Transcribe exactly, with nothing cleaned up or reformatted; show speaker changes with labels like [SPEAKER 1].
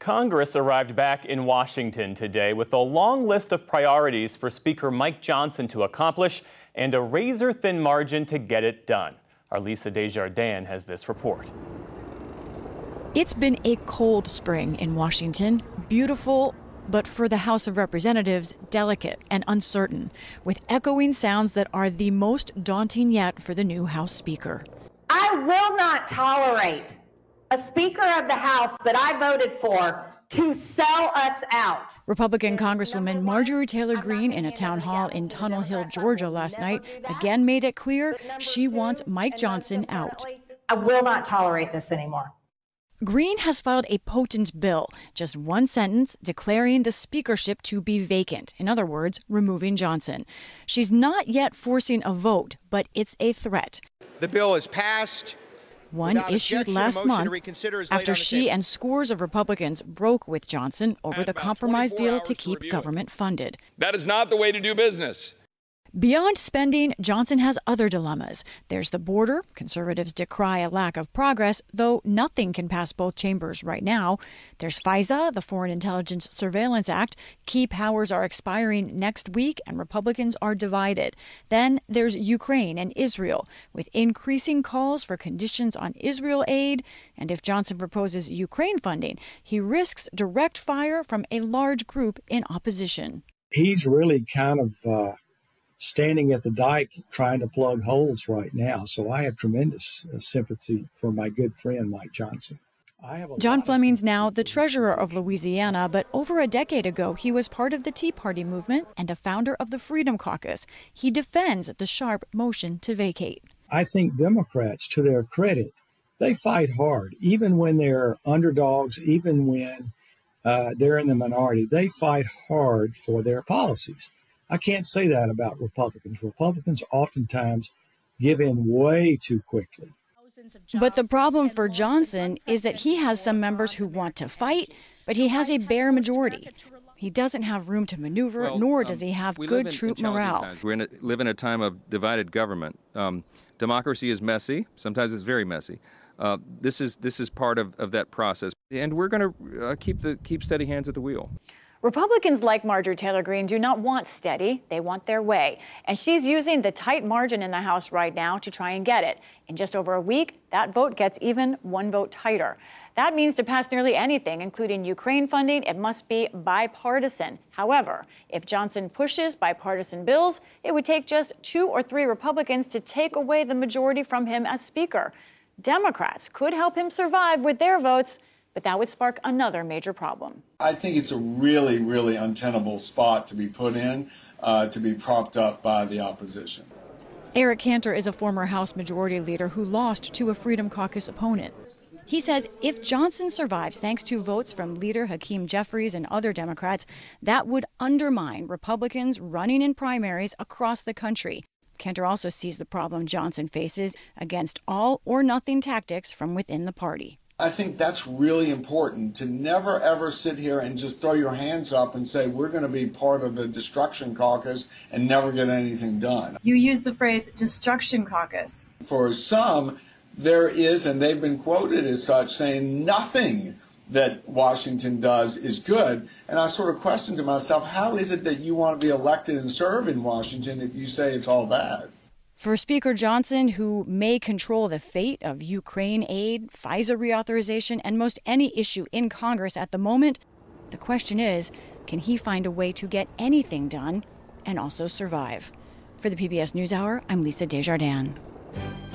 [SPEAKER 1] Congress arrived back in Washington today with a long list of priorities for Speaker Mike Johnson to accomplish and a razor-thin margin to get it done. Our Lisa Desjardins has this report.
[SPEAKER 2] It's been a cold spring in Washington, beautiful, but for the House of Representatives, delicate and uncertain, with echoing sounds that are the most daunting yet for the new House Speaker.
[SPEAKER 3] I will not tolerate a Speaker of the House that I voted for to sell us out.
[SPEAKER 2] Republican Congresswoman Marjorie Taylor Greene in a town hall in Tunnel Hill, Georgia last night again made it clear she wants Mike Johnson out.
[SPEAKER 3] I will not tolerate this anymore.
[SPEAKER 2] Greene has filed a potent bill, just one sentence declaring the speakership to be vacant. In other words, removing Johnson. She's not yet forcing a vote, but it's a threat.
[SPEAKER 4] The bill is passed.
[SPEAKER 2] One issued last month after she and scores of Republicans broke with Johnson over the compromise deal to keep government funded.
[SPEAKER 5] That is not the way to do business.
[SPEAKER 2] Beyond spending, Johnson has other dilemmas. There's the border. Conservatives decry a lack of progress, though nothing can pass both chambers right now. There's FISA, the Foreign Intelligence Surveillance Act. Key powers are expiring next week, and Republicans are divided. Then there's Ukraine and Israel, with increasing calls for conditions on Israel aid. And if Johnson proposes Ukraine funding, he risks direct fire from a large group in opposition.
[SPEAKER 6] He's really kind of Uh... standing at the dike trying to plug holes right now. So I have tremendous uh, sympathy for my good friend, Mike Johnson. I have
[SPEAKER 2] John Fleming's now the treasurer of Louisiana, but over a decade ago, he was part of the Tea Party movement and a founder of the Freedom Caucus. He defends the sharp motion to vacate.
[SPEAKER 6] I think Democrats, to their credit, they fight hard, even when they're underdogs, even when uh, they're in the minority. They fight hard for their policies. I can't say that about Republicans. Republicans oftentimes give in way too quickly.
[SPEAKER 2] But the problem for Johnson is that he has some members who want to fight, but he has a bare majority. He doesn't have room to maneuver,
[SPEAKER 7] well,
[SPEAKER 2] nor
[SPEAKER 7] um,
[SPEAKER 2] does he have
[SPEAKER 7] we
[SPEAKER 2] good
[SPEAKER 7] live in,
[SPEAKER 2] troop
[SPEAKER 7] in
[SPEAKER 2] morale.
[SPEAKER 7] Times. We live in a time of divided government. Um, democracy is messy. Sometimes it's very messy. Uh, this is this is part of, of that process, and we're going to uh, keep the keep steady hands at the wheel.
[SPEAKER 8] Republicans like Marjorie Taylor Greene do not want steady. They want their way. And she's using the tight margin in the House right now to try and get it. In just over a week, that vote gets even one vote tighter. That means to pass nearly anything, including Ukraine funding, it must be bipartisan. However, if Johnson pushes bipartisan bills, it would take just two or three Republicans to take away the majority from him as Speaker. Democrats could help him survive with their votes, but that would spark another major problem.
[SPEAKER 9] I think it's a really, really untenable spot to be put in, uh, to be propped up by the opposition.
[SPEAKER 2] Eric Cantor is a former House Majority Leader who lost to a Freedom Caucus opponent. He says if Johnson survives thanks to votes from leader Hakeem Jeffries and other Democrats, that would undermine Republicans running in primaries across the country. Cantor also sees the problem Johnson faces against all or nothing tactics from within the party.
[SPEAKER 9] I think that's really important, to never, ever sit here and just throw your hands up and say we're going to be part of the destruction caucus and never get anything done.
[SPEAKER 10] You use the phrase destruction caucus.
[SPEAKER 9] For some, there is, and they've been quoted as such, saying nothing that Washington does is good. And I sort of question to myself, how is it that you want to be elected and serve in Washington if you say it's all bad?
[SPEAKER 2] For Speaker Johnson, who may control the fate of Ukraine aid, FISA reauthorization, and most any issue in Congress at the moment, the question is, can he find a way to get anything done and also survive? For the P B S NewsHour, I'm Lisa Desjardins.